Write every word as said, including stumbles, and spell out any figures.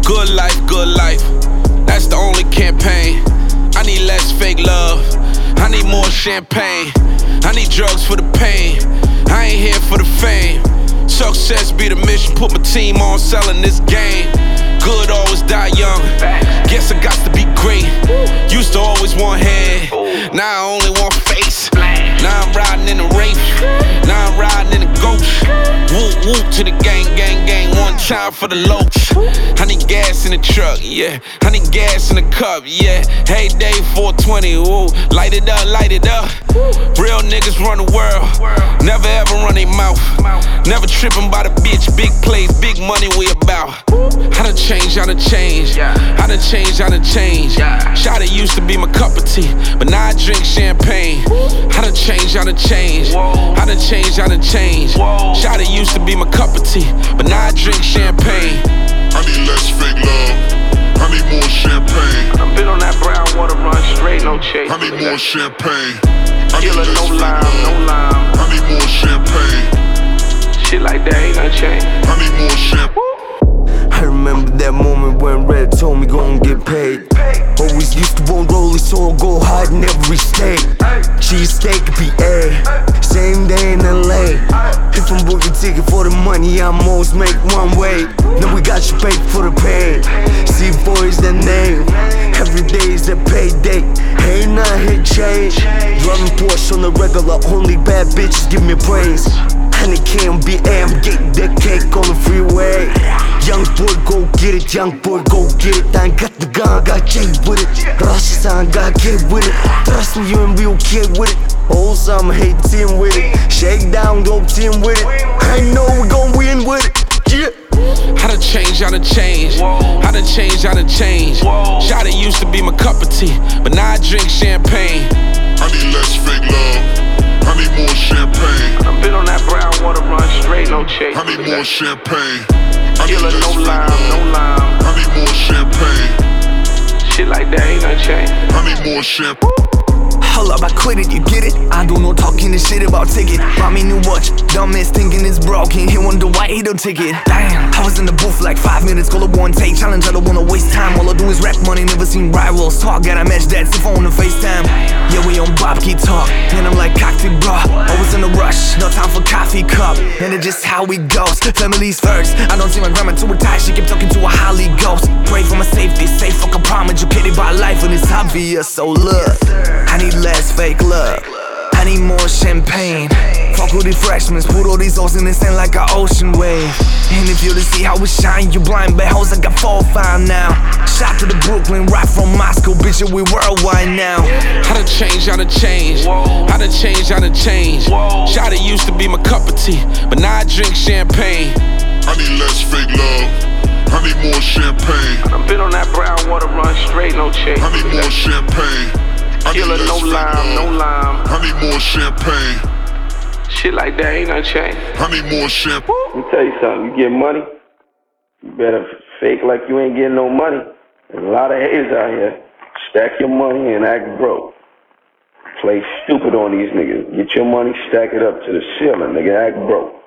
Good life, good life, that's the only campaign. I need less fake love, I need more champagne. I need drugs for the pain, I ain't here for the fame. Success be the mission, put my team on selling this game. Good always die young, guess I got to be great. Used to always want head, now I only want face. Now I'm riding in the Wraith, now I'm riding in the Ghost. Whoop whoop to the gang, gang, gang, one time for the locs. I need gas in the truck, yeah, I need gas in the cup, yeah. Hey day four twenty, woo, light it up, light it up. Real niggas run the world, never ever run their mouth. Never tripping by the bitch, big plays, big money we about. I done changed, I done changed, I done changed, I done changed. Shawty used to be my cup of tea, but now I drink champagne. I done changed, I done changed, I done changed, I done changed. Shawty used to be my cup of tea, but now I drink champagne. I need less fake love, I need more champagne. I've been on that brown water run straight, no chase. I need more champagne. I need Killer, less no fake lime, love. no lime. I need more champagne. Shit like that ain't gonna change. I need more champagne. I remember that moment when Red told me gon' get paid. Always used to want rollies, so I'll go hard in every state. Cheesesteak P A, same day in L A. If I'm booking ticket for the money, I'm always make one way. Now we got you paid for the pain. C-four is the name, every day is a payday. Ain't nothing hit change. Driving Porsche on the regular, only bad bitches give me praise. And it can't be A, I'm getting that cake on the freeway. Young boy, go get it, young boy, go get it. I ain't got the gun, got Jay with it. Rush, I ain't got kid with it. Trust me, you ain't be okay with it. Oh, some hate team with it. Shake down, go team with it. I know we gon' win with it. Yeah. I done changed, I done changed, I done changed, I done changed. Shawty used to be my cup of tea, but now I drink champagne. I need less fake love, I need more champagne. I've been on that brown water run straight, no chase. I need more champagne. I need Killer, less no fake lime, love. no lime. I need more champagne. Shit like that ain't gonna change. I need more champagne. Hold up, I quit it, you get it? I do no talking this shit about ticket. Buy me new watch, dumbass thinking it's broken. He wonder why he don't ticket. Damn, I was in the booth like five minutes, call it one take challenge. I don't wanna waste time, all I do is rap money, never seen rivals. Talk, gotta match that, if on the FaceTime. Yeah, we on Bob Key talk, and I'm like cocktail bro. Always in a rush, no time for coffee cup. And it's just how it goes, family's first. I don't see my grandma too tired, she keep talking to a Holly ghost. Pray for my safety, safe fuck a problem, educated by life and it's obvious. So look, I need less fake love, I need more champagne. Fuck with the freshmen, put all these hoes in the sand like an ocean wave. And if you to see how we shine, you blind bad hoes, I got four or five now. Shot to the Brooklyn, right from Moscow, bitch, we worldwide now. I done changed, I done changed, I done changed, I done changed. Shawty used to be my cup of tea, but now I drink champagne. I need less fake love, I need more champagne. I've been on that brown water run straight, no chase. I need more champagne. I need Killer, less no fake lime, no love. lime. I need more champagne. Shit like that ain't gonna change. I need more champagne. Let me tell you something, you get money, you better fake like you ain't getting no money. There's a lot of haters out here. Stack your money and act broke. Play stupid on these niggas. Get your money, stack it up to the ceiling, nigga, act broke.